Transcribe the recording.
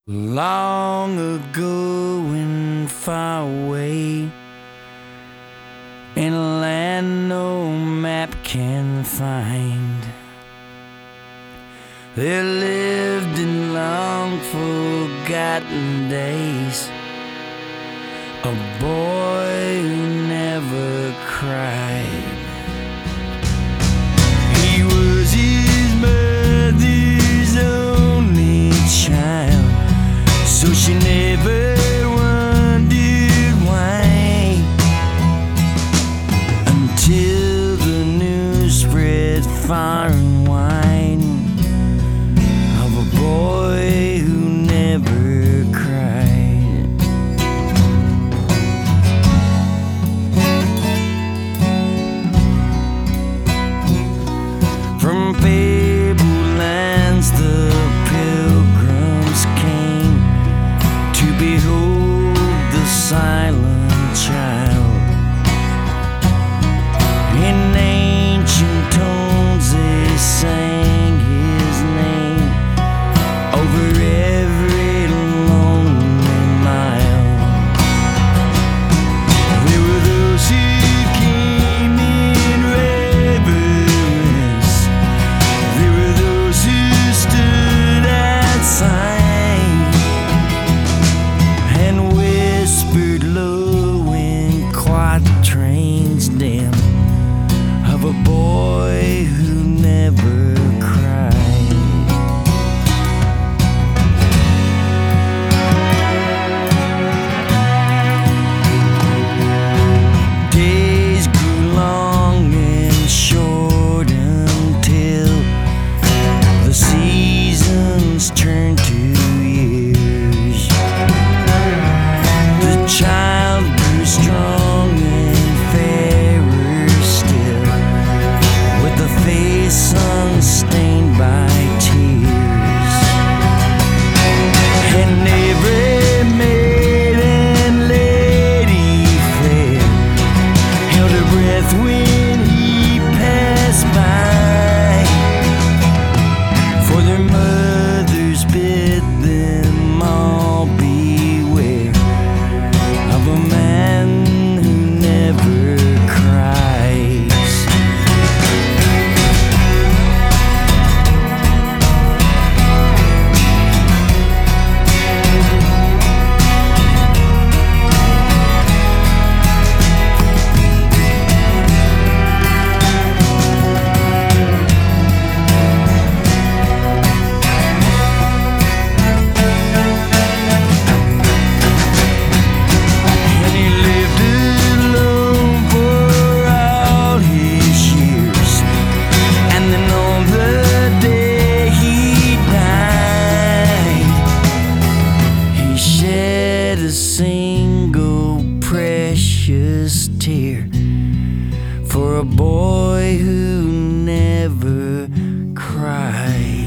Long ago and far away, in a land no map can find, there lived in long forgotten days a boy who never cried. He was his mother's only child, so she never wondered why, until the news spread far and wide of a boy who never cried. From fabled lands the pilgrims came to behold the silent child. In ancient tones they sang his name over every lonely mile. There were those who came in reverence, there were those who stood outside and whispered low in quatrains dim of a boy who never cried. Days grew long and short until the seasons turned to years. The child grew strong and fairer still, with a face unstained by tears. And every maid and lady fair held her breath when he passed by, for their mothers bid them all beware of a man who never cries. And he lived alone for all his years, and then on the day he died, he shed a single precious tear for a boy who never cried.